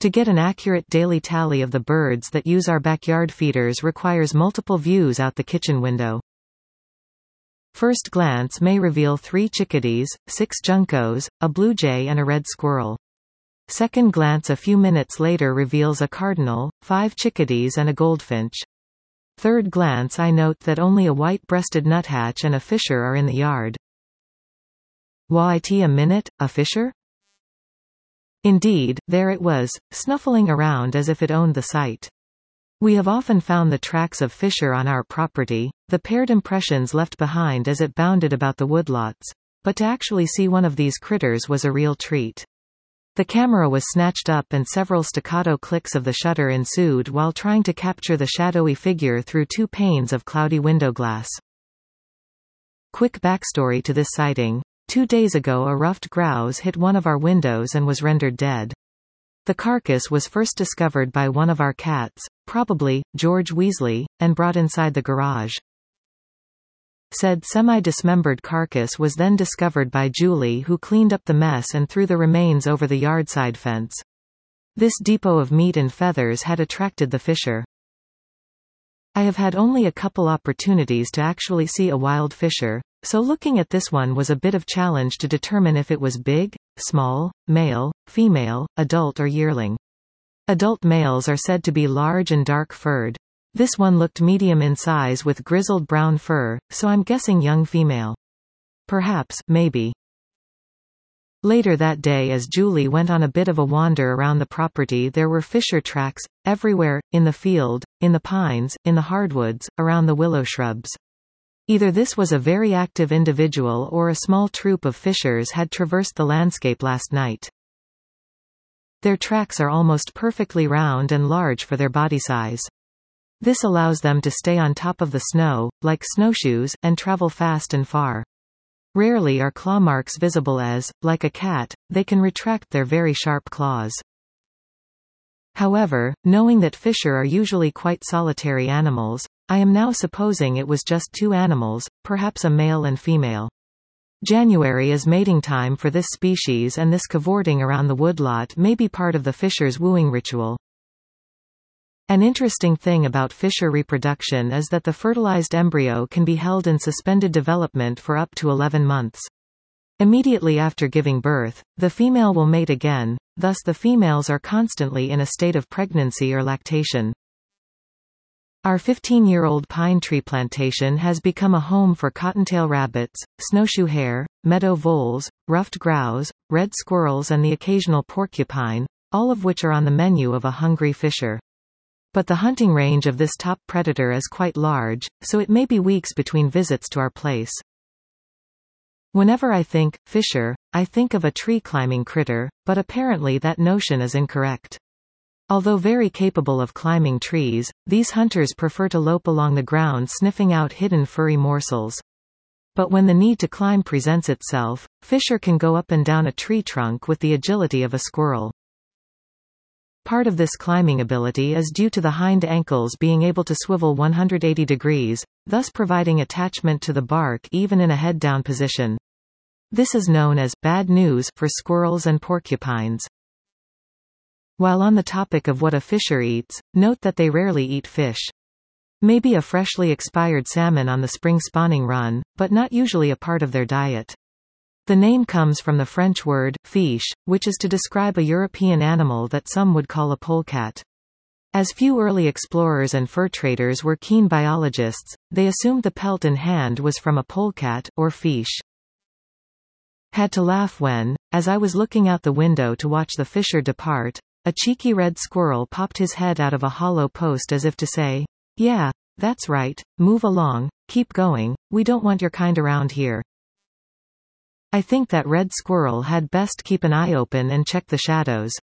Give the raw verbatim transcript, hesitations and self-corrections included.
To get an accurate daily tally of the birds that use our backyard feeders requires multiple views out the kitchen window. First glance may reveal three chickadees, six juncos, a blue jay and a red squirrel. Second glance a few minutes later reveals a cardinal, five chickadees and a goldfinch. Third glance I note that only a white-breasted nuthatch and a fisher are in the yard. Wait a minute, a fisher? Indeed, there it was, snuffling around as if it owned the site. We have often found the tracks of fisher on our property, the paired impressions left behind as it bounded about the woodlots, but to actually see one of these critters was a real treat. The camera was snatched up and several staccato clicks of the shutter ensued while trying to capture the shadowy figure through two panes of cloudy window glass. Quick backstory to this sighting. Two days ago a ruffed grouse hit one of our windows and was rendered dead. The carcass was first discovered by one of our cats, probably George Weasley, and brought inside the garage. Said semi-dismembered carcass was then discovered by Julie, who cleaned up the mess and threw the remains over the yardside fence. This depot of meat and feathers had attracted the fisher. I have had only a couple opportunities to actually see a wild fisher, so looking at this one was a bit of challenge to determine if it was big, small, male, female, adult or yearling. Adult males are said to be large and dark-furred. This one looked medium in size with grizzled brown fur, so I'm guessing young female. Perhaps, maybe. Later that day as Julie went on a bit of a wander around the property there were fisher tracks, everywhere, in the field, in the pines, in the hardwoods, around the willow shrubs. Either this was a very active individual or a small troop of fishers had traversed the landscape last night. Their tracks are almost perfectly round and large for their body size. This allows them to stay on top of the snow, like snowshoes, and travel fast and far. Rarely are claw marks visible as, like a cat, they can retract their very sharp claws. However, knowing that fisher are usually quite solitary animals, I am now supposing it was just two animals, perhaps a male and female. January is mating time for this species and this cavorting around the woodlot may be part of the fisher's wooing ritual. An interesting thing about fisher reproduction is that the fertilized embryo can be held in suspended development for up to eleven months. Immediately after giving birth, the female will mate again, thus the females are constantly in a state of pregnancy or lactation. Our fifteen-year-old pine tree plantation has become a home for cottontail rabbits, snowshoe hare, meadow voles, ruffed grouse, red squirrels and the occasional porcupine, all of which are on the menu of a hungry fisher. But the hunting range of this top predator is quite large, so it may be weeks between visits to our place. Whenever I think fisher, I think of a tree-climbing critter, but apparently that notion is incorrect. Although very capable of climbing trees, these hunters prefer to lope along the ground sniffing out hidden furry morsels. But when the need to climb presents itself, fisher can go up and down a tree trunk with the agility of a squirrel. Part of this climbing ability is due to the hind ankles being able to swivel one hundred eighty degrees, thus providing attachment to the bark even in a head-down position. This is known as bad news for squirrels and porcupines. While on the topic of what a fisher eats, note that they rarely eat fish. Maybe a freshly expired salmon on the spring spawning run, but not usually a part of their diet. The name comes from the French word fiche, which is to describe a European animal that some would call a polecat. As few early explorers and fur traders were keen biologists, they assumed the pelt in hand was from a polecat, or fiche. Had to laugh when, as I was looking out the window to watch the fisher depart, a cheeky red squirrel popped his head out of a hollow post as if to say, "Yeah, that's right, move along, keep going, we don't want your kind around here." I think that red squirrel had best keep an eye open and check the shadows.